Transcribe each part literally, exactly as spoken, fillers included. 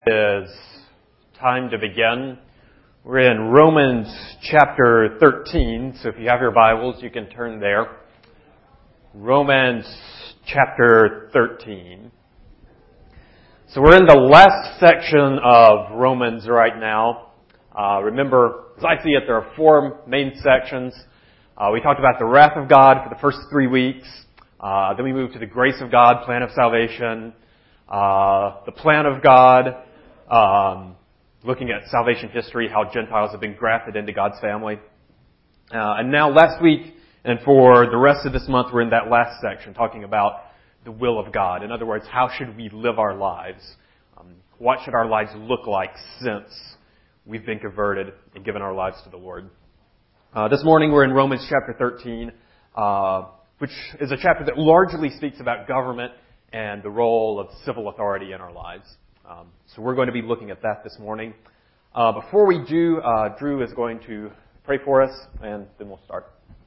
Is time to begin. We're in Romans chapter thirteen, so if you have your Bibles, you can turn there. Romans chapter thirteen. So we're in the last section of Romans right now. Uh, remember, as I see it, there are four main sections. Uh, we talked about the wrath of God for the first three weeks. Uh, then we moved to the grace of God, plan of salvation, uh, the plan of God, Um, looking at salvation history, how Gentiles have been grafted into God's family. Uh, and now last week, and for the rest of this month, we're in that last section, talking about the will of God. In other words, how should we live our lives? Um, what should our lives look like since we've been converted and given our lives to the Lord? Uh, this morning, we're in Romans chapter thirteen, uh, which is a chapter that largely speaks about government and the role of civil authority in our lives. Um, so we're going to be looking at that this morning. Uh, before we do, uh, Drew is going to pray for us, and then we'll start.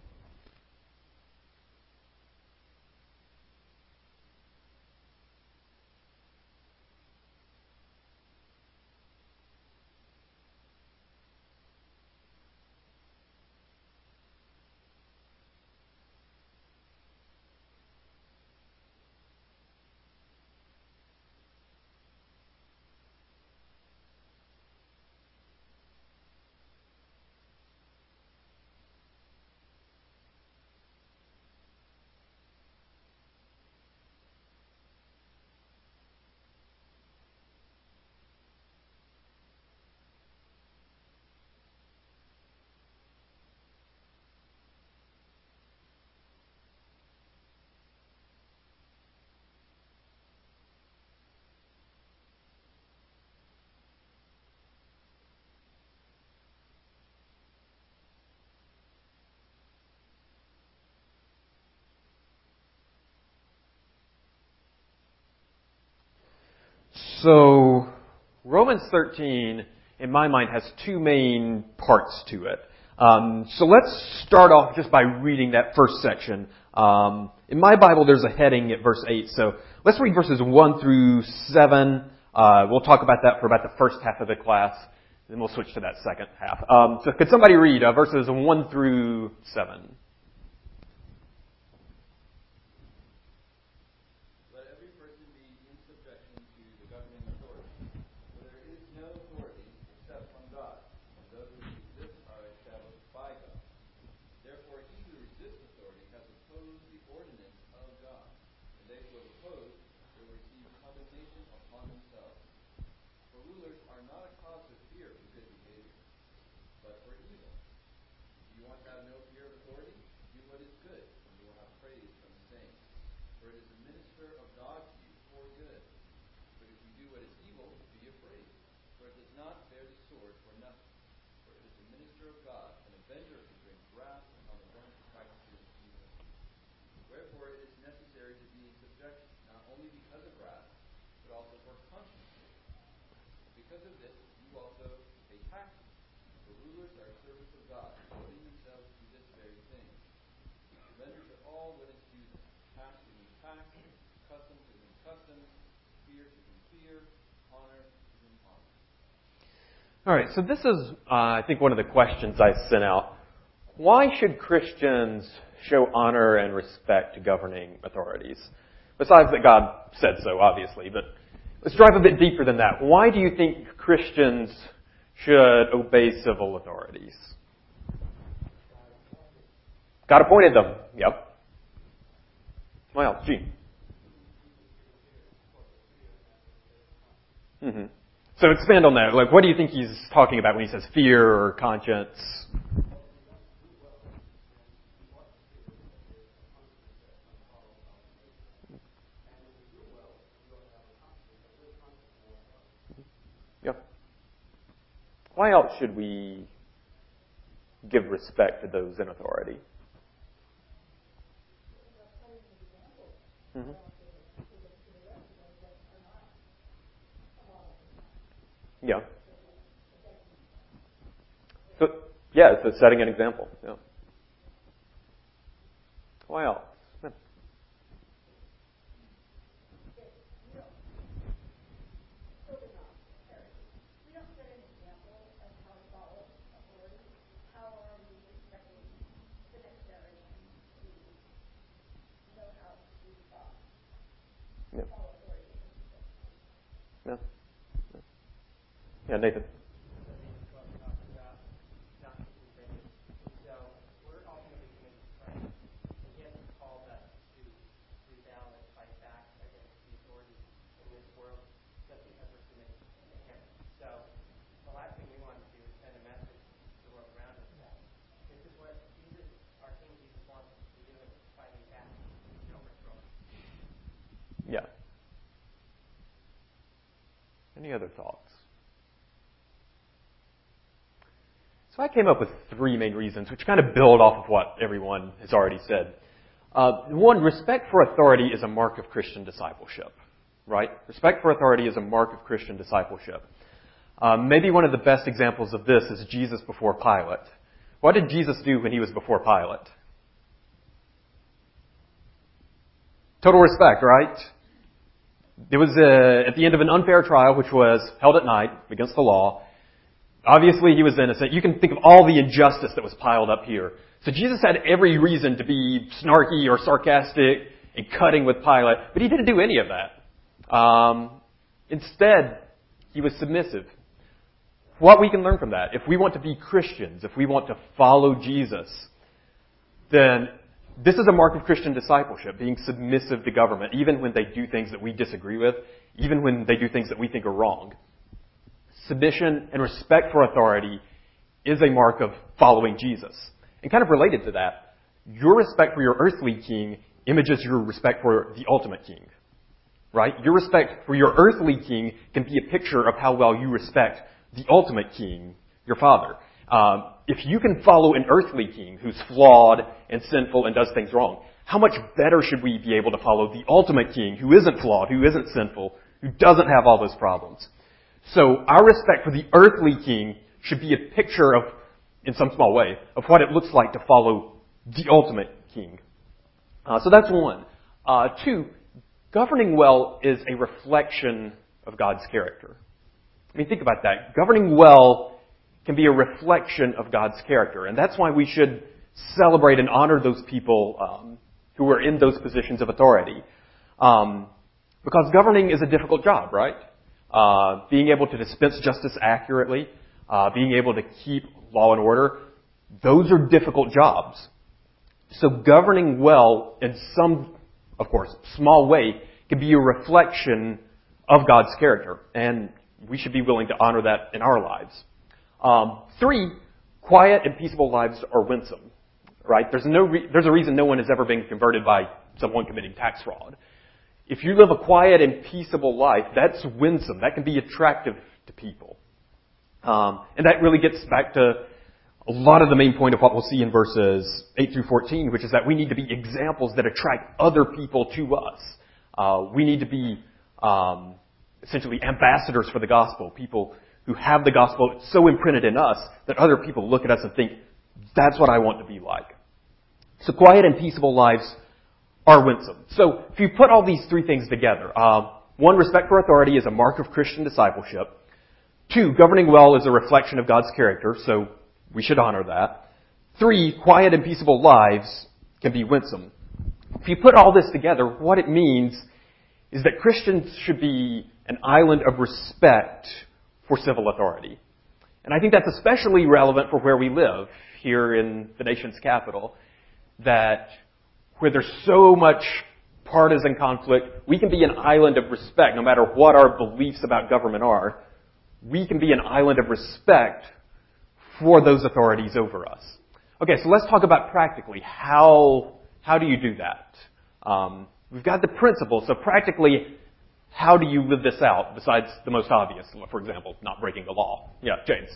So, Romans thirteen, in my mind, has two main parts to it. Um, so let's start off just by reading that first section. Um, in my Bible, there's a heading at verse eight. So let's read verses one through seven. Uh, we'll talk about that for about the first half of the class. Then we'll switch to that second half. Um, so could somebody read uh, verses one through seven? All right, so this is, uh, I think, one of the questions I sent out. Why should Christians show honor and respect to governing authorities? Besides that God said so, obviously, but let's drive a bit deeper than that. Why do you think Christians should obey civil authorities? God appointed them. Yep. What else? Gene. Mm-hmm. So expand on that. Like, what do you think he's talking about when he says fear or conscience? Yep. Why else should we give respect to those in authority? Mm-hmm. Yeah. So, yeah, it's setting an example. Yeah. Why else? Yeah. Yeah, Nathan. Yeah. Any other thoughts? So I came up with three main reasons, which kind of build off of what everyone has already said. Uh, one, respect for authority is a mark of Christian discipleship, right? Respect for authority is a mark of Christian discipleship. Um, maybe one of the best examples of this is Jesus before Pilate. What did Jesus do when he was before Pilate? Total respect, right? It was uh, at the end of an unfair trial, which was held at night against the law. Obviously, he was innocent. You can think of all the injustice that was piled up here. So Jesus had every reason to be snarky or sarcastic and cutting with Pilate, but he didn't do any of that. Um, instead, he was submissive. What we can learn from that, if we want to be Christians, if we want to follow Jesus, then this is a mark of Christian discipleship, being submissive to government, even when they do things that we disagree with, even when they do things that we think are wrong. Submission and respect for authority is a mark of following Jesus. And kind of related to that, your respect for your earthly king images your respect for the ultimate king. Right? Your respect for your earthly king can be a picture of how well you respect the ultimate king, your Father. Um, if you can follow an earthly king who's flawed and sinful and does things wrong, how much better should we be able to follow the ultimate king who isn't flawed, who isn't sinful, who doesn't have all those problems? So our respect for the earthly king should be a picture of, in some small way, of what it looks like to follow the ultimate king. Uh, so that's one. Uh, two, governing well is a reflection of God's character. I mean, think about that. Governing well can be a reflection of God's character. And that's why we should celebrate and honor those people um, who are in those positions of authority. Um, because governing is a difficult job, right? Uh, being able to dispense justice accurately, uh, being able to keep law and order, those are difficult jobs. So governing well in some, of course, small way can be a reflection of God's character. And we should be willing to honor that in our lives. Um, three, quiet and peaceable lives are winsome, right? There's no re- there's a reason no one has ever been converted by someone committing tax fraud. If you live a quiet and peaceable life, that's winsome. That can be attractive to people. Um, and that really gets back to a lot of the main point of what we'll see in verses eight through fourteen, which is that we need to be examples that attract other people to us. Uh, we need to be um, essentially ambassadors for the gospel, people who have the gospel so imprinted in us that other people look at us and think, that's what I want to be like. So quiet and peaceable lives are winsome. So if you put all these three things together, uh, one, respect for authority is a mark of Christian discipleship. Two, governing well is a reflection of God's character, so we should honor that. Three, quiet and peaceable lives can be winsome. If you put all this together, what it means is that Christians should be an island of respect for civil authority. And I think that's especially relevant for where we live, here in the nation's capital, that where there's so much partisan conflict, we can be an island of respect, no matter what our beliefs about government are. We can be an island of respect for those authorities over us. Okay, so let's talk about practically how how do you do that? Um, we've got the principles, so practically, how do you live this out besides the most obvious, for example, not breaking the law? Yeah, James.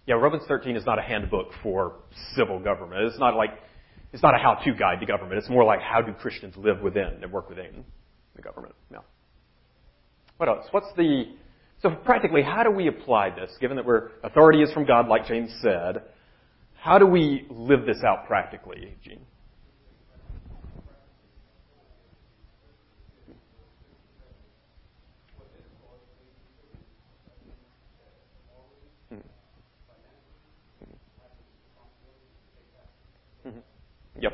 Yeah, Romans thirteen is not a handbook for civil government. It's not like, it's not a how-to guide to government. It's more like how do Christians live within and work within the government. Yeah. What else? What's the, so practically, how do we apply this? Given that we're, authority is from God, like James said, how do we live this out practically, Gene? Mm-hmm. Yep.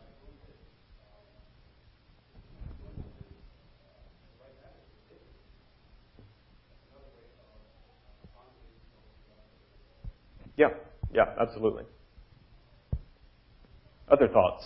Yeah. Yeah, absolutely. Other thoughts?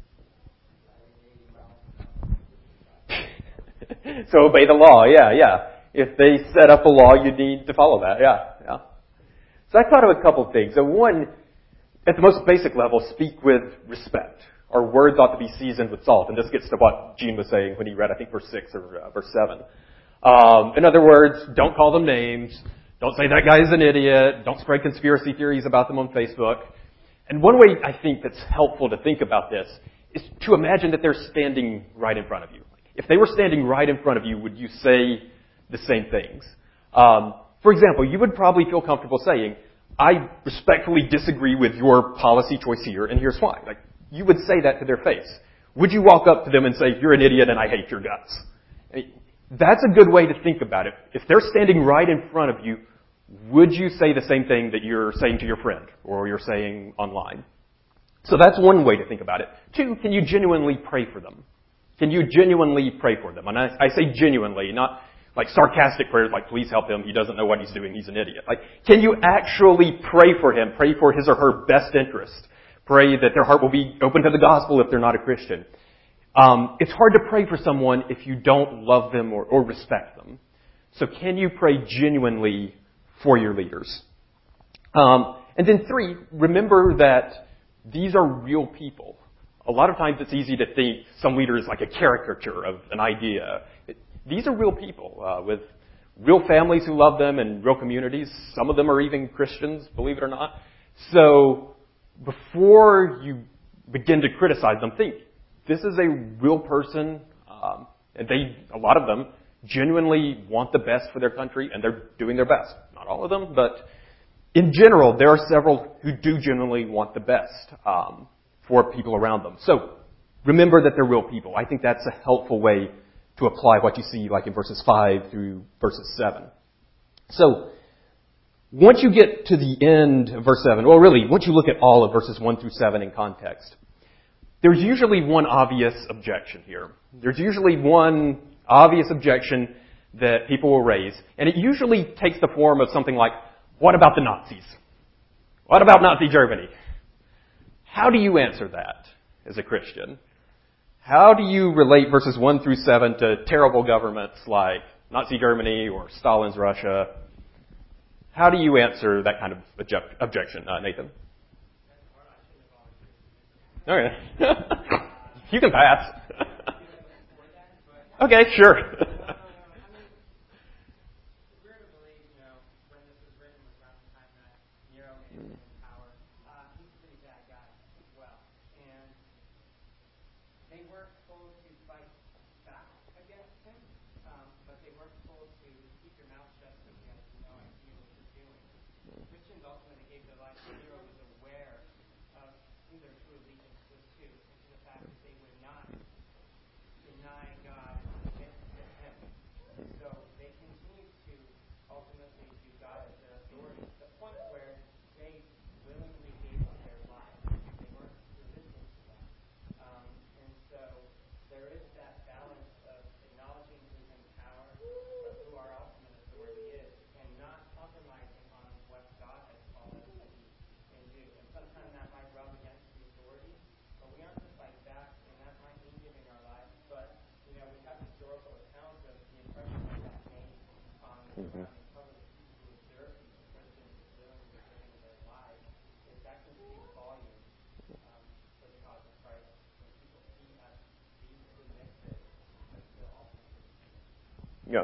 So obey the law, yeah, yeah. If they set up a law, you need to follow that, yeah, yeah. So I thought of a couple of things. So one, at the most basic level, speak with respect. Our words ought to be seasoned with salt. And this gets to what Gene was saying when he read, I think, verse six or uh, verse seven. Um, in other words, don't call them names. Don't say that guy is an idiot. Don't spread conspiracy theories about them on Facebook. And one way I think that's helpful to think about this is to imagine that they're standing right in front of you. If they were standing right in front of you, would you say the same things? Um, for example, you would probably feel comfortable saying, I respectfully disagree with your policy choice here, and here's why. Like, you would say that to their face. Would you walk up to them and say, you're an idiot and I hate your guts? I mean, that's a good way to think about it. If they're standing right in front of you, would you say the same thing that you're saying to your friend or you're saying online? So that's one way to think about it. Two, can you genuinely pray for them? Can you genuinely pray for them? And I, I say genuinely, not like sarcastic prayers like, please help him, he doesn't know what he's doing, he's an idiot. Like, can you actually pray for him? Pray for his or her best interest. Pray that their heart will be open to the gospel if they're not a Christian. Um, it's hard to pray for someone if you don't love them or, or respect them. So can you pray genuinely for your leaders? Um, and then three, remember that these are real people. A lot of times it's easy to think some leader is like a caricature of an idea. It, these are real people uh, with real families who love them and real communities. Some of them are even Christians, believe it or not. So before you begin to criticize them, think, this is a real person, um, and they, a lot of them, genuinely want the best for their country, and they're doing their best. Not all of them, but in general, there are several who do genuinely want the best um, for people around them. So remember that they're real people. I think that's a helpful way to apply what you see like in verses five through verses seven. So once you get to the end of verse seven, well really, once you look at all of verses one through seven in context, there's usually one obvious objection here. There's usually one obvious objection that people will raise, and it usually takes the form of something like, what about the Nazis? What about Nazi Germany? How do you answer that as a Christian? How do you relate verses one through seven to terrible governments like Nazi Germany or Stalin's Russia? How do you answer that kind of object- objection, uh, Nathan? Okay. You can pass. Okay, sure. Mm-hmm. Yeah.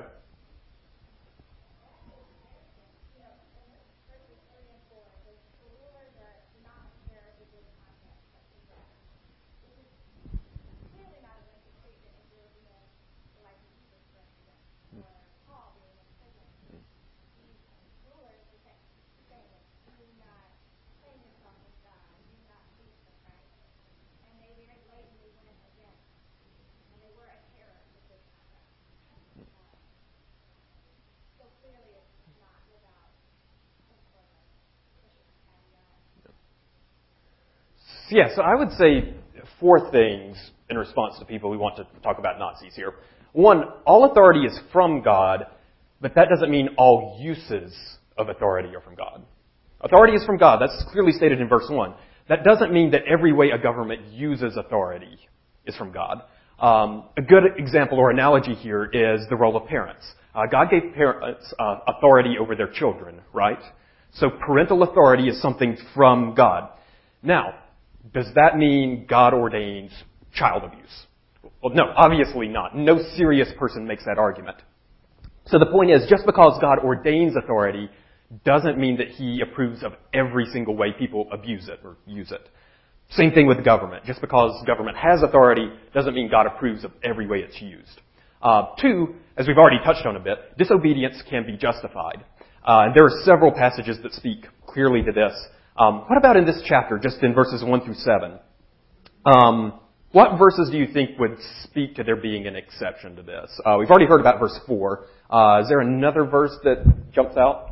So yeah, so I would say four things in response to people who want to talk about Nazis here. One, all authority is from God, but that doesn't mean all uses of authority are from God. Authority is from God. That's clearly stated in verse one. That doesn't mean that every way a government uses authority is from God. Um, a good example or analogy here is the role of parents. Uh, God gave parents uh, authority over their children, right? So parental authority is something from God. Now, does that mean God ordains child abuse? Well, no, obviously not. No serious person makes that argument. So the point is, just because God ordains authority doesn't mean that he approves of every single way people abuse it or use it. Same thing with government. Just because government has authority doesn't mean God approves of every way it's used. Uh, two, as we've already touched on a bit, disobedience can be justified. Uh, and there are several passages that speak clearly to this. Um, what about in this chapter, just in verses one through seven? Um, what verses do you think would speak to there being an exception to this? Uh, we've already heard about verse four. Uh, is there another verse that jumps out?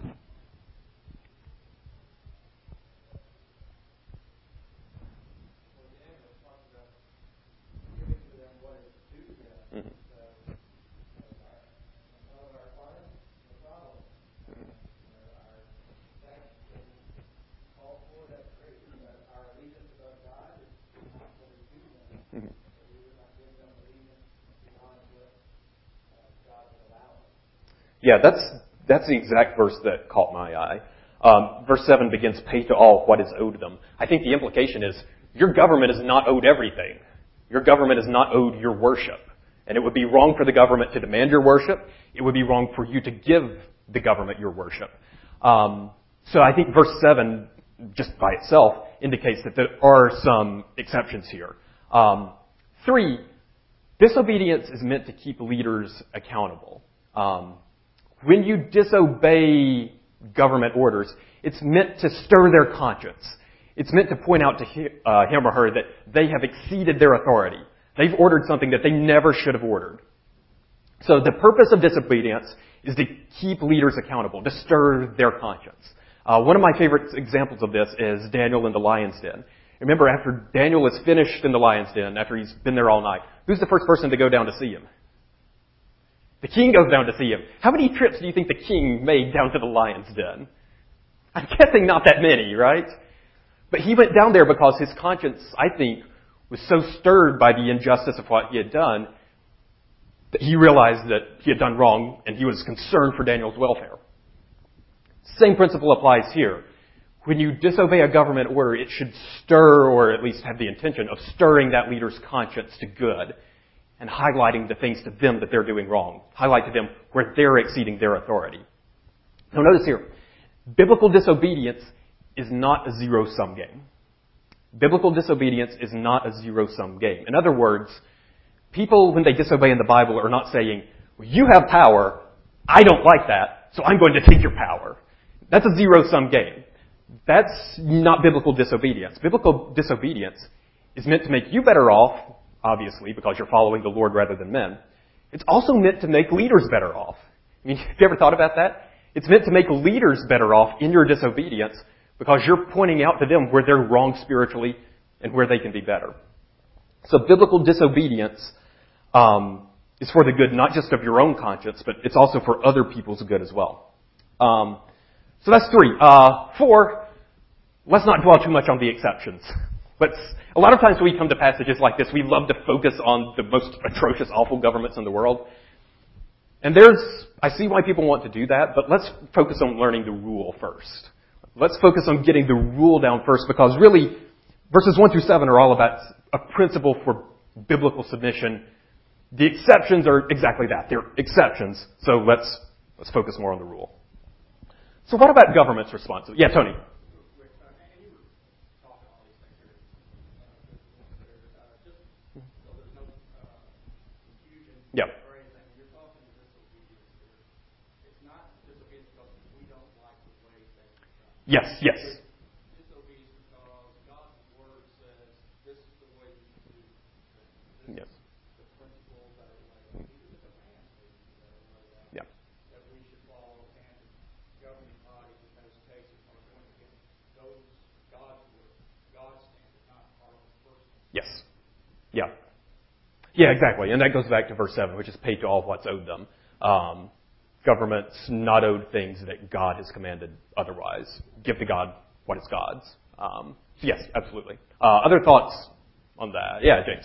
Yeah, that's that's the exact verse that caught my eye. Um, verse seven begins, "Pay to all what is owed them." I think the implication is your government is not owed everything. Your government is not owed your worship. And it would be wrong for the government to demand your worship. It would be wrong for you to give the government your worship. Um, so I think verse seven, just by itself, indicates that there are some exceptions here. Um, three, disobedience is meant to keep leaders accountable. Um, When you disobey government orders, it's meant to stir their conscience. It's meant to point out to uh, him or her that they have exceeded their authority. They've ordered something that they never should have ordered. So the purpose of disobedience is to keep leaders accountable, to stir their conscience. Uh, one of my favorite examples of this is Daniel in the lion's den. Remember, after Daniel is finished in the lion's den, after he's been there all night, who's the first person to go down to see him? The king goes down to see him. How many trips do you think the king made down to the lion's den? I'm guessing not that many, right? But he went down there because his conscience, I think, was so stirred by the injustice of what he had done that he realized that he had done wrong and he was concerned for Daniel's welfare. Same principle applies here. When you disobey a government order, it should stir, or at least have the intention of stirring that leader's conscience to good, and highlighting the things to them that they're doing wrong. Highlight to them where they're exceeding their authority. Now notice here, biblical disobedience is not a zero-sum game. Biblical disobedience is not a zero-sum game. In other words, people, when they disobey in the Bible, are not saying, well, you have power, I don't like that, so I'm going to take your power. That's a zero-sum game. That's not biblical disobedience. Biblical disobedience is meant to make you better off, obviously, because you're following the Lord rather than men. It's also meant to make leaders better off. I mean, have you ever thought about that? It's meant to make leaders better off in your disobedience because you're pointing out to them where they're wrong spiritually and where they can be better. So biblical disobedience um, is for the good not just of your own conscience, but it's also for other people's good as well. Um, so that's three. Uh, four, let's not dwell too much on the exceptions. But a lot of times when we come to passages like this, we love to focus on the most atrocious, awful governments in the world. And there's, I see why people want to do that, but let's focus on learning the rule first. Let's focus on getting the rule down first, because really, verses one through seven are all about a principle for biblical submission. The exceptions are exactly that. They're exceptions. So let's, let's focus more on the rule. So what about government's response? Yeah, Tony. Yep. Yes, yes. Yes. Yeah. Yeah, exactly. And that goes back to verse seven, which is pay to all what's owed them. Um, government's not owed things that God has commanded otherwise. Give to God what is God's. Um, so yes, absolutely. Uh, other thoughts on that? Yeah, James.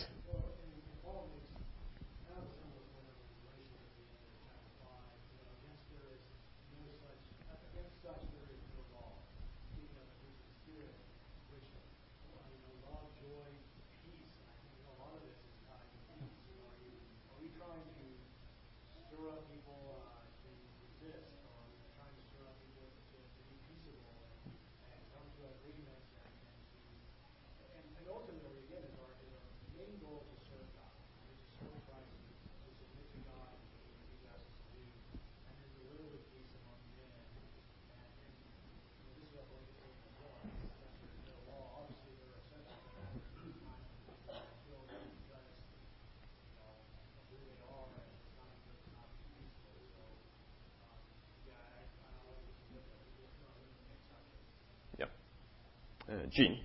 Yep. Uh, Gene.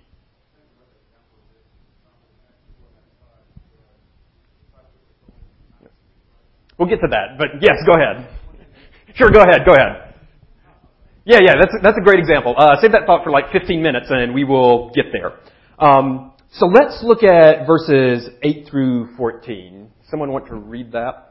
We'll get to that, but yes, go ahead. Sure, go ahead, go ahead. Yeah, yeah, that's that's a great example. Uh, save that thought for like fifteen minutes, and we will get there. Um, so let's look at verses eight through fourteen. Someone want to read that?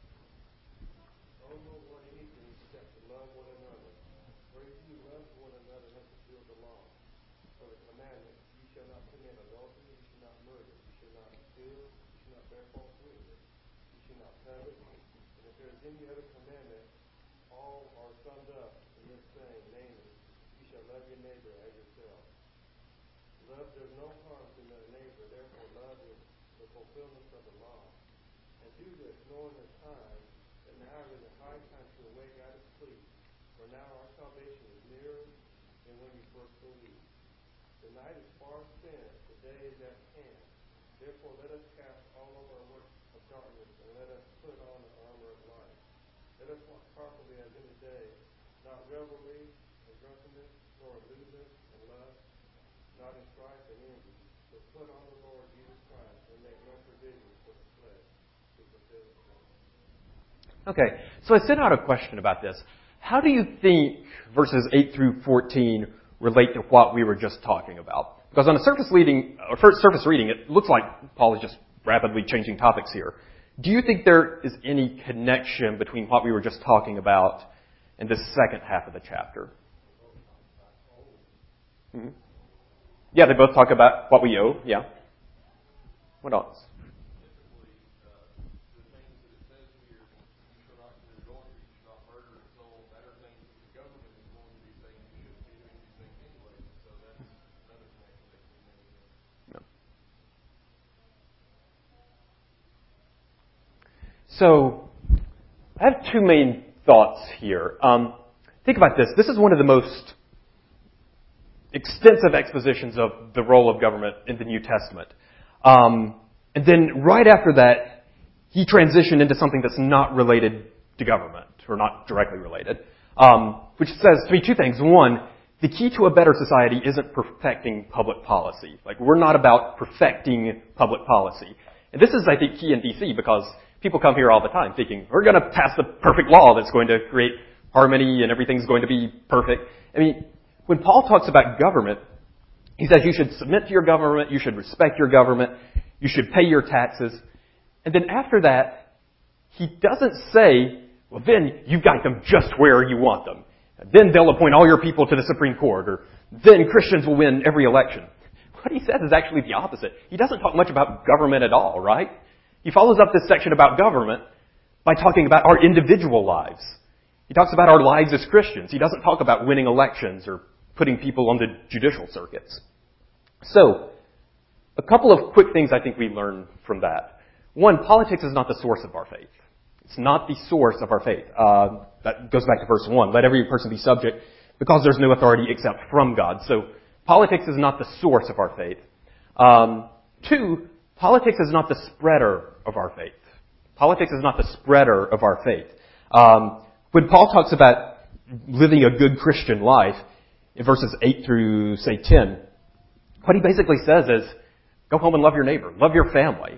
Okay, so I sent out a question about this. How do you think verses eight through fourteen relate to what we were just talking about? Because on a surface reading, or first surface reading, it looks like Paul is just rapidly changing topics here. Do you think there is any connection between what we were just talking about and this second half of the chapter? Mm-hmm. Yeah, they both talk about what we owe. Yeah. What else? So, I have two main thoughts here. Um, think about this. This is one of the most extensive expositions of the role of government in the New Testament. Um, and then right after that, he transitioned into something that's not related to government, or not directly related, um, which says to me two things. One, the key to a better society isn't perfecting public policy. Like, we're not about perfecting public policy. And this is, I think, key in D C because people come here all the time thinking, we're going to pass the perfect law that's going to create harmony and everything's going to be perfect. I mean, when Paul talks about government, he says you should submit to your government, you should respect your government, you should pay your taxes. And then after that, he doesn't say, well, then you've got them just where you want them. Then they'll appoint all your people to the Supreme Court, or then Christians will win every election. What he says is actually the opposite. He doesn't talk much about government at all, right? He follows up this section about government by talking about our individual lives. He talks about our lives as Christians. He doesn't talk about winning elections or putting people on the judicial circuits. So, a couple of quick things I think we learn from that. One, politics is not the source of our faith. It's not the source of our faith. Uh, that goes back to verse one. Let every person be subject because there's no authority except from God. So, politics is not the source of our faith. Um, two, politics is not the spreader of our faith. Politics is not the spreader of our faith. Um, when Paul talks about living a good Christian life, in verses eight through, say, ten, what he basically says is, go home and love your neighbor, love your family.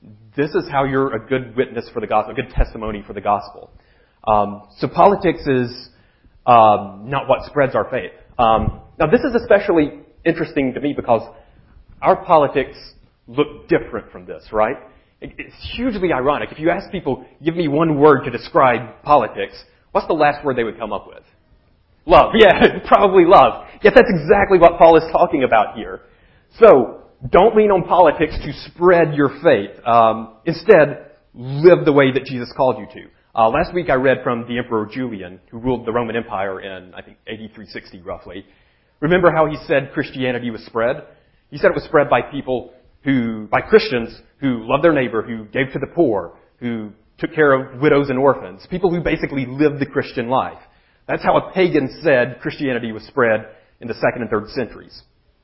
this is how you're a good witness for the gospel, a good testimony for the gospel. Um, so politics is um, not what spreads our faith. Um, now, this is especially interesting to me because our politics look different from this, right? It's hugely ironic. If you ask people, give me one word to describe politics, what's the last word they would come up with? Love. Yeah, probably love. Yet that's exactly what Paul is talking about here. So, don't lean on politics to spread your faith. Um, instead, live the way that Jesus called you to. Uh, last week I read from the Emperor Julian, who ruled the Roman Empire in, I think, eighty-three sixty roughly. Remember how he said Christianity was spread? He said it was spread by people who, by Christians who loved their neighbor, who gave to the poor, who took care of widows and orphans, people who basically lived the Christian life. That's how a pagan said Christianity was spread in the second and third centuries.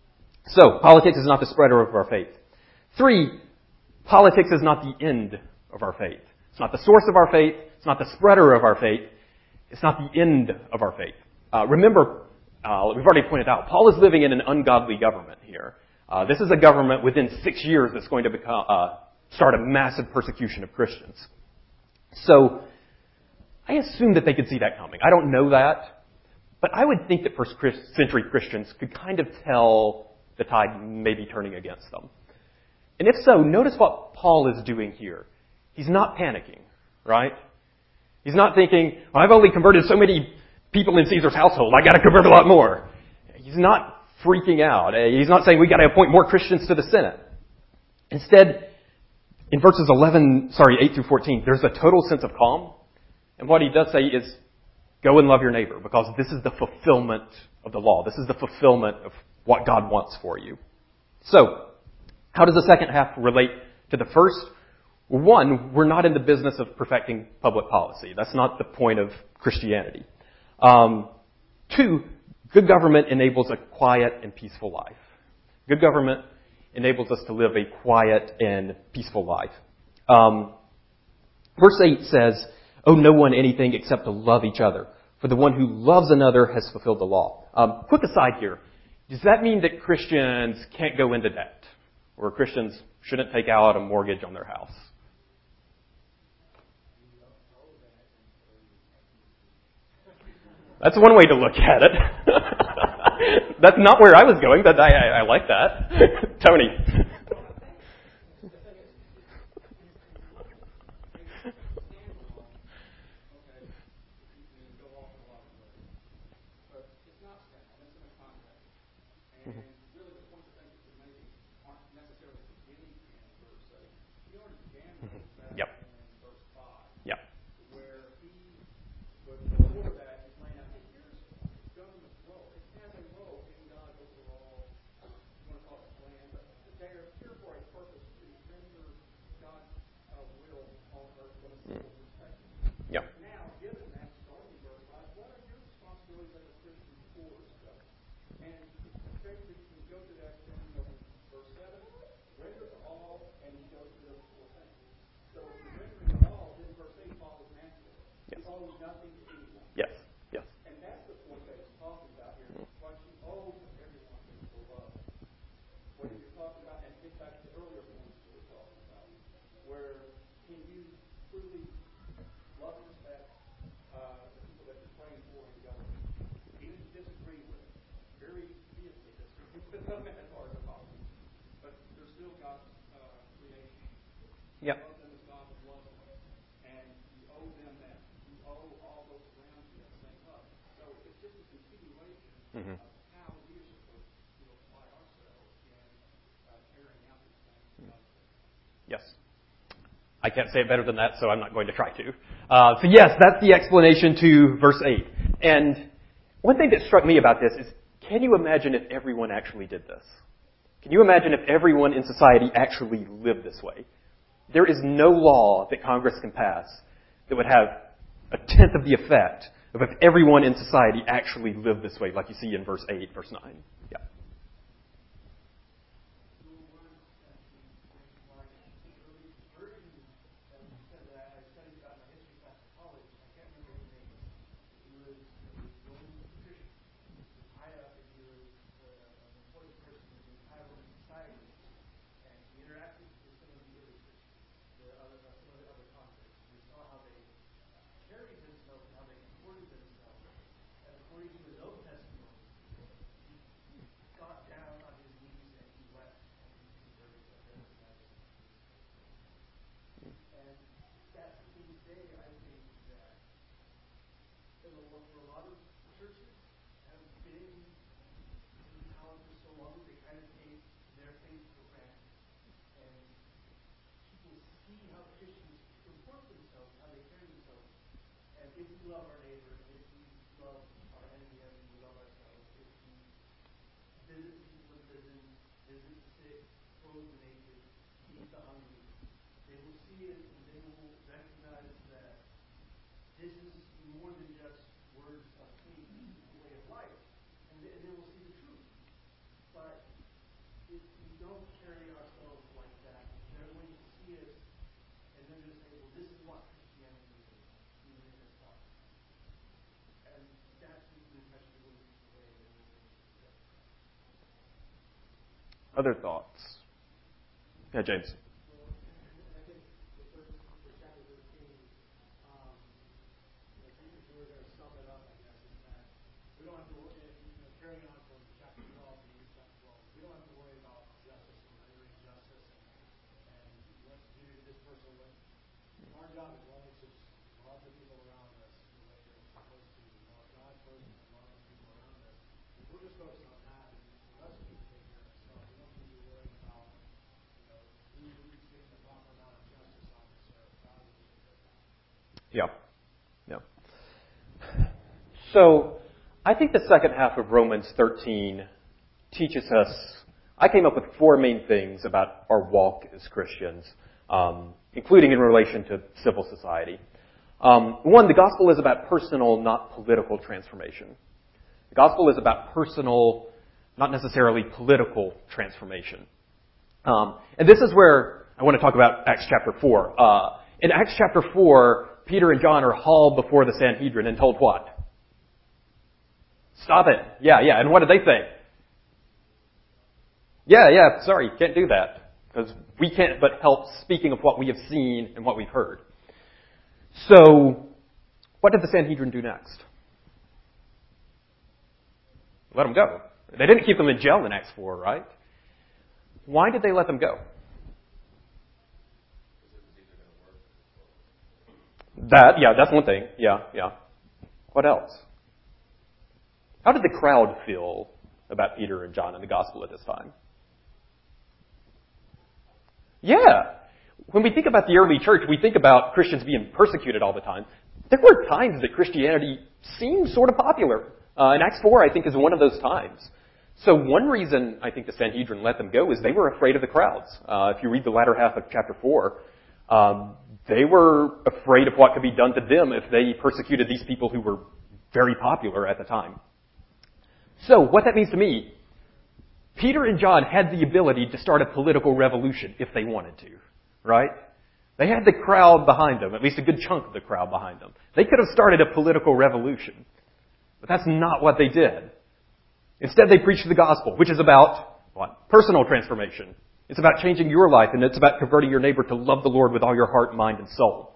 So, politics is not the spreader of our faith. Three, politics is not the end of our faith. It's not the source of our faith. It's not the spreader of our faith. It's not the end of our faith. Uh, remember, uh, we've already pointed out, Paul is living in an ungodly government here. Uh, this is a government within six years that's going to become, uh, start a massive persecution of Christians. So, I assume that they could see that coming. I don't know that, but I would think that first century Christians could kind of tell the tide may be turning against them. And if so, notice what Paul is doing here. He's not panicking, right? He's not thinking, well, I've only converted so many people in Caesar's household, I gotta convert a lot more. He's not freaking out. He's not saying we gotta appoint more Christians to the Senate. Instead, in verses eleven, sorry, eight through fourteen, there's a total sense of calm. And what he does say is, go and love your neighbor, because this is the fulfillment of the law. This is the fulfillment of what God wants for you. So, how does the second half relate to the first? Well, one, we're not in the business of perfecting public policy. That's not the point of Christianity. Um, two, good government enables a quiet and peaceful life. Good government enables us to live a quiet and peaceful life. Um, verse eight says, owe no one anything except to love each other. For the one who loves another has fulfilled the law. Um, quick aside here. Does that mean that Christians can't go into debt? Or Christians shouldn't take out a mortgage on their house? That's one way to look at it. That's not where I was going, but I, I, I like that. Tony. Yep. Yep. Yep. Yes. Yes. And that's the point that he's talking about here. What you owe to everyone is for love. What you're talking about, and get back to the earlier points we were talking about, where can you truly love and respect uh, the people that you're praying for in government, even if you disagree with them, very vehemently disagree with them as far as possible, but they're still God's uh, creation. Yep. Love them as God loves them, and you owe them that. You owe all those around you that same love. So it's just a continuation mm-hmm. of how we are supposed to apply ourselves in uh, carrying out these things. Yes. I can't say it better than that, so I'm not going to try to. Uh, so yes, that's the explanation to verse eight. And one thing that struck me about this is, can you imagine if everyone actually did this? Can you imagine if everyone in society actually lived this way? There is no law that Congress can pass that would have a tenth of the effect of if everyone in society actually lived this way, like you see in verse eight, verse nine. Yeah. see how Christians comport themselves, how they carry themselves. And if we love our neighbor, if we love our enemy as we love ourselves, if we visit people in prison, visit the sick, clothe the naked, feed the hungry, they will see it and they will recognize that this is more than just words of faith, this is the way of life. And they, and they will see the truth. But if we don't carry ourselves like that, they're going to see us and they're going to say, well, this is what Christianity is, even in this stuff. And that's the impression we're going to take away. Other thoughts? Yeah, James. Well, and I think the first for chapter thirteen, um, you know, Jesus were going to sum it up, I guess, is that we don't have to worry, you know, carrying on from chapter twelve to chapter twelve, we don't have to worry about justice and rendering justice and, and what to do to this person. What, our job is only to love the people around us the way they're supposed to, love God first and love the people around us. If we're just focusing on that, and the rest of it will take care of itself. We don't need to be worrying about, you know, who, who's getting the proper amount of justice on this earth. God will take care of that. Yeah. Yeah. So, I think the second half of Romans thirteen teaches us, I came up with four main things about our walk as Christians, um, including in relation to civil society. Um, one, the gospel is about personal, not political transformation. The gospel is about personal, not necessarily political transformation. Um, and this is where I want to talk about Acts chapter four. Uh, in Acts chapter four, Peter and John are hauled before the Sanhedrin and told what? Stop it. Yeah, yeah. And what did they say? Yeah, yeah, sorry, can't do that. Because we can't but help speaking of what we have seen and what we've heard. So, what did the Sanhedrin do next? Let them go. They didn't keep them in jail in Acts four, right? Why did they let them go? That, yeah, that's one thing. Yeah, yeah. What else? How did the crowd feel about Peter and John in the gospel at this time? Yeah. When we think about the early church, we think about Christians being persecuted all the time. There were times that Christianity seemed sort of popular. Uh, and Acts four, I think, is one of those times. So one reason I think the Sanhedrin let them go is they were afraid of the crowds. Uh, if you read the latter half of chapter four, um, they were afraid of what could be done to them if they persecuted these people who were very popular at the time. So what that means to me, Peter and John had the ability to start a political revolution if they wanted to, right? They had the crowd behind them, at least a good chunk of the crowd behind them. They could have started a political revolution. But that's not what they did. Instead, they preached the gospel, which is about what? Personal transformation. It's about changing your life, and it's about converting your neighbor to love the Lord with all your heart, mind, and soul.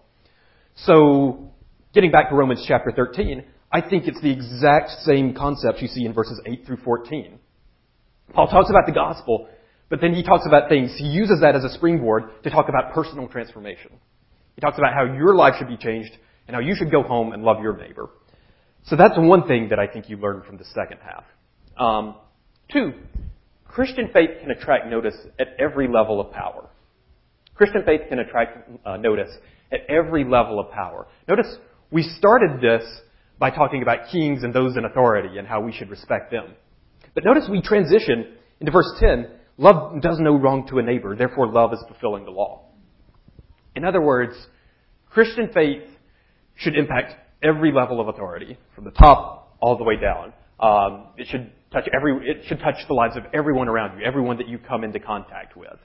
So, getting back to Romans chapter thirteen, I think it's the exact same concepts you see in verses eight through fourteen. Paul talks about the gospel, but then he talks about things. He uses that as a springboard to talk about personal transformation. He talks about how your life should be changed and how you should go home and love your neighbor. So that's one thing that I think you learn from the second half. Um, two, Christian faith can attract notice at every level of power. Christian faith can attract uh, notice at every level of power. Notice we started this by talking about kings and those in authority and how we should respect them. But notice we transition into verse ten, love does no wrong to a neighbor, therefore love is fulfilling the law. In other words, Christian faith should impact every level of authority, from the top all the way down. Um, it should touch every. It should touch the lives of everyone around you, everyone that you come into contact with.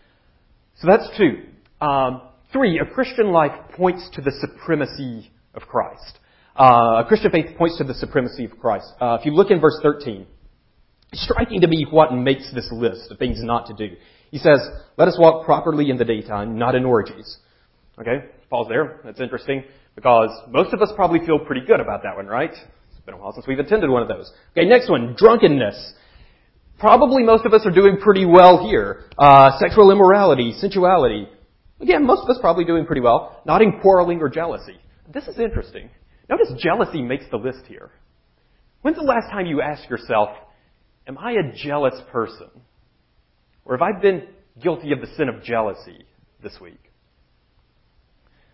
So that's two. Um, three, a Christian life points to the supremacy of Christ. Uh, a Christian faith points to the supremacy of Christ. Uh, if you look in verse thirteen, it's striking to me what makes this list of things not to do. He says, "Let us walk properly in the daytime, not in orgies." Okay, pause there. That's interesting because most of us probably feel pretty good about that one, right? It's been a while since we've attended one of those. Okay, next one, drunkenness. Probably most of us are doing pretty well here. Uh, sexual immorality, sensuality. Again, most of us probably doing pretty well. Not in quarreling or jealousy. This is interesting. Notice jealousy makes the list here. When's the last time you asked yourself, am I a jealous person? Or have I been guilty of the sin of jealousy this week?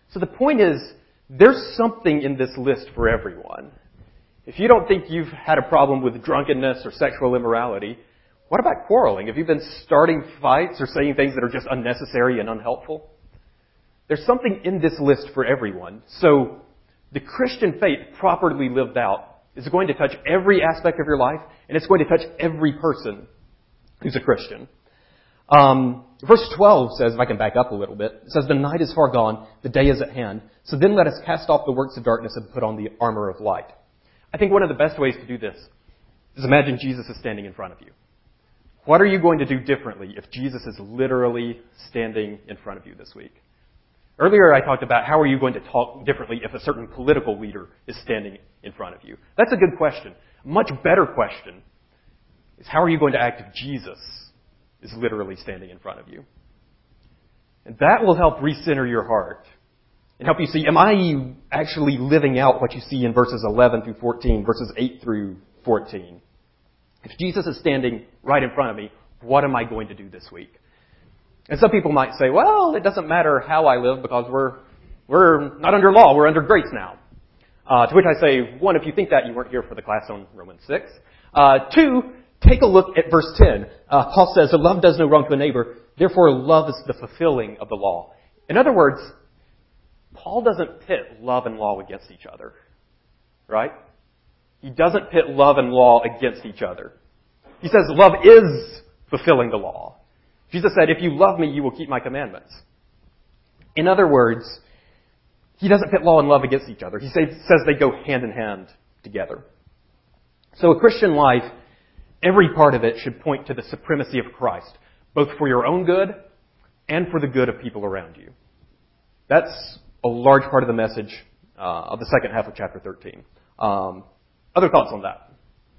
So the point is, there's something in this list for everyone. If you don't think you've had a problem with drunkenness or sexual immorality, what about quarreling? Have you been starting fights or saying things that are just unnecessary and unhelpful? There's something in this list for everyone. So the Christian faith properly lived out is going to touch every aspect of your life, and it's going to touch every person who's a Christian. Um, verse twelve says, if I can back up a little bit, it says, the night is far gone, the day is at hand. So then let us cast off the works of darkness and put on the armor of light. I think one of the best ways to do this is imagine Jesus is standing in front of you. What are you going to do differently if Jesus is literally standing in front of you this week? Earlier I talked about how are you going to talk differently if a certain political leader is standing in front of you. That's a good question. A much better question is how are you going to act if Jesus is literally standing in front of you? And that will help recenter your heart and help you see, am I actually living out what you see in verses eleven through fourteen, verses eight through fourteen? If Jesus is standing right in front of me, what am I going to do this week? And some people might say, well, it doesn't matter how I live because we're we're not under law, we're under grace now. Uh, to which I say, one, if you think that, you weren't here for the class on Romans six. Uh, two, take a look at verse ten. Uh, Paul says, "So love does no wrong to a neighbor, therefore love is the fulfilling of the law." In other words, Paul doesn't pit love and law against each other, right? He doesn't pit love and law against each other. He says love is fulfilling the law. Jesus said, if you love me, you will keep my commandments. In other words, he doesn't pit law and love against each other. He says they go hand in hand together. So a Christian life, every part of it should point to the supremacy of Christ, both for your own good and for the good of people around you. That's a large part of the message uh, of the second half of chapter thirteen. Um, other thoughts on that?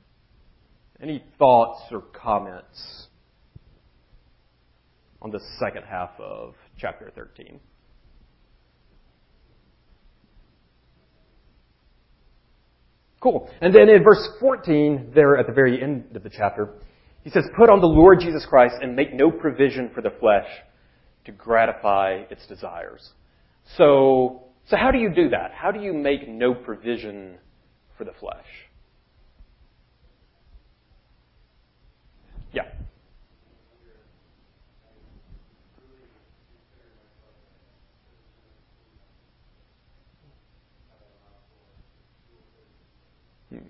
Any thoughts or comments on the second half of chapter thirteen? Cool. And then in verse fourteen, there at the very end of the chapter, he says, "Put on the Lord Jesus Christ and make no provision for the flesh to gratify its desires." So, so how do you do that? How do you make no provision for the flesh? Yeah. Hmm.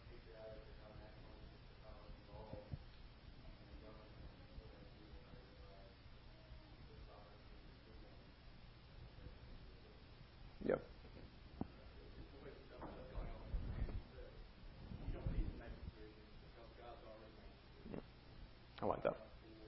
Yep. I like that.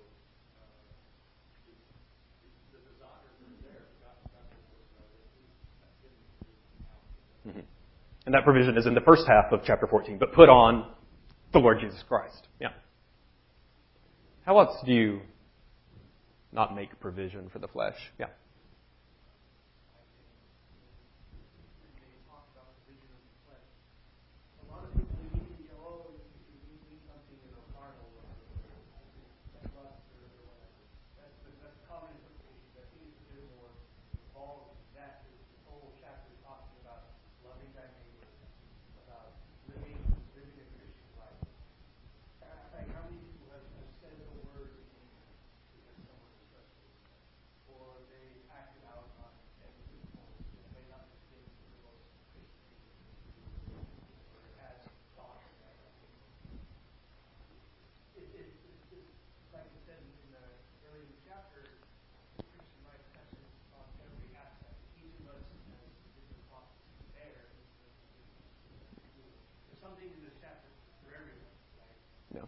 Mm-hmm. And that provision is in the first half of chapter fourteen, but put on the Lord Jesus Christ. Yeah. How else do you not make provision for the flesh? Yeah. Yeah.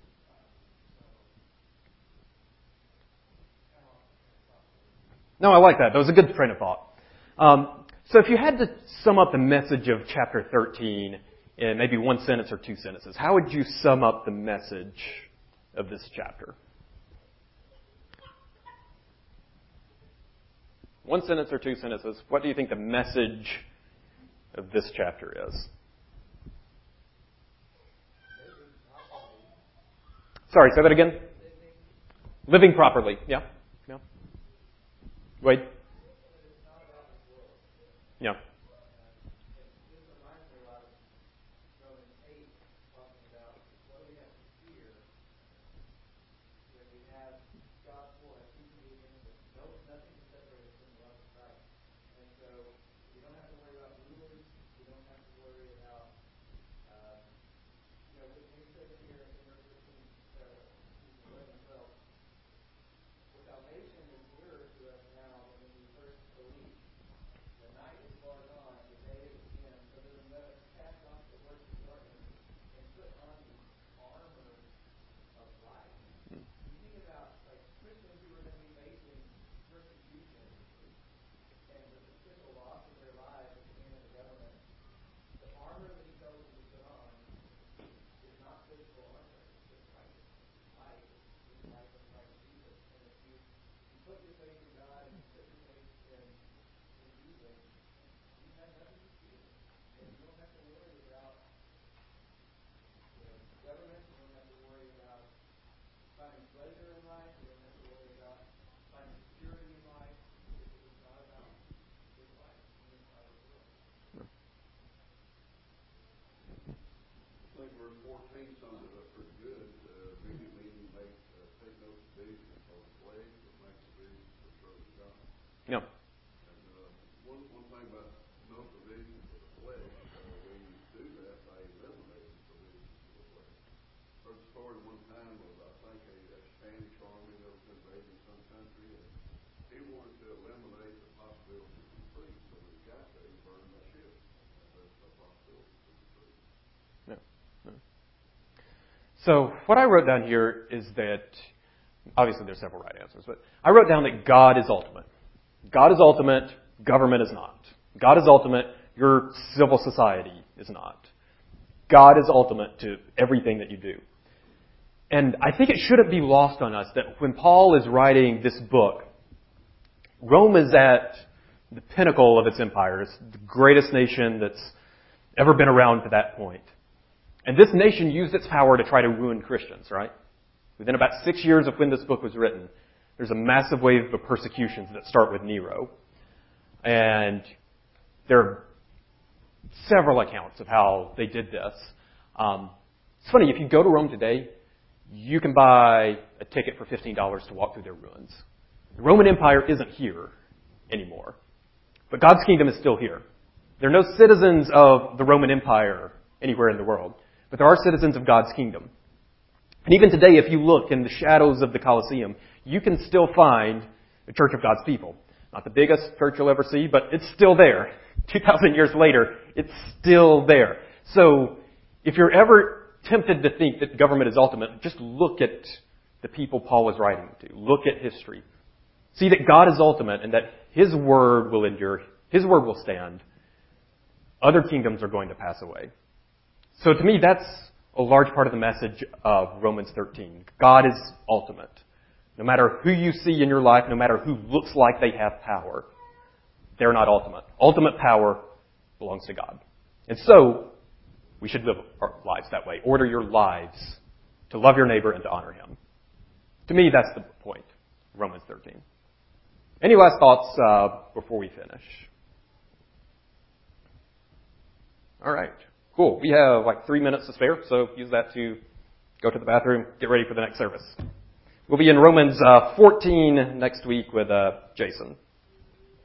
No, I like that. That was a good train of thought. Um, so if you had to sum up the message of chapter thirteen in maybe one sentence or two sentences, how would you sum up the message of this chapter? One sentence or two sentences, what do you think the message of this chapter is? Sorry, say that again. Living properly. Yeah. Yeah. Wait. Yeah. This reminds me a lot of Romans eight, talking about what do we have to fear when we have God's for us, who can be against us? No, nothing can separate us from the love of Christ. And so we don't have to worry about rulers. We don't have to worry about, uh, you know, when he says here in verse fifteen, uh, eleven, twelve, for salvation is nearer to us now than when we first believed. The night is far gone, the day is at hand. So then let us cast off the works of darkness and put on the armor of light. You think about like Christians who are going to be facing persecution and the potential loss of their lives at the hand of the government. The armor that he tells them to put on is not physical armor, it's just righteousness. Light is light of Christ Jesus. And if you, you put your faith in God and you put your faith in, in Jesus, you have nothing to fear. And you don't have to worry about you know, government, you don't have to worry about finding pleasure in life, you don't have to worry about finding security in life, because it's not about this life, it's about the world. I think verse fourteen sums it up pretty good. Uh, immediately you make, uh, take no provision for the flesh, but make provision for the service of God. Yeah. And uh, one, one thing about no provision for the flesh, uh, when you do that, they eliminate provision for the flesh. Heard the story one time of, I think, a, a Spanish army that was invading some country, and he wanted to eliminate the possibility of retreat. So when he got there, he burned the ship. And there's no possibility of retreat. No. No. So what I wrote down here is that, obviously there's several right answers, but I wrote down that God is ultimate. God is ultimate, government is not. God is ultimate, your civil society is not. God is ultimate to everything that you do. And I think it shouldn't be lost on us that when Paul is writing this book, Rome is at the pinnacle of its empire. It's the greatest nation that's ever been around to that point. And this nation used its power to try to ruin Christians, right? Within about six years of when this book was written, there's a massive wave of persecutions that start with Nero. And there are several accounts of how they did this. Um, it's funny, if you go to Rome today, you can buy a ticket for fifteen dollars to walk through their ruins. The Roman Empire isn't here anymore. But God's kingdom is still here. There are no citizens of the Roman Empire anywhere in the world, but there are citizens of God's kingdom. And even today, if you look in the shadows of the Colosseum, you can still find the Church of God's People. Not the biggest church you'll ever see, but it's still there. two thousand years later, it's still there. So if you're ever tempted to think that government is ultimate, just look at the people Paul was writing to. Look at history. See that God is ultimate and that His word will endure. His word will stand. Other kingdoms are going to pass away. So to me, that's a large part of the message of Romans thirteen. God is ultimate. No matter who you see in your life, no matter who looks like they have power, they're not ultimate. Ultimate power belongs to God. And so, we should live our lives that way. Order your lives to love your neighbor and to honor him. To me, that's the point. Romans thirteen. Any last thoughts uh, before we finish? All right. Cool. We have like three minutes to spare, so use that to go to the bathroom, get ready for the next service. We'll be in Romans uh, fourteen next week with uh, Jason.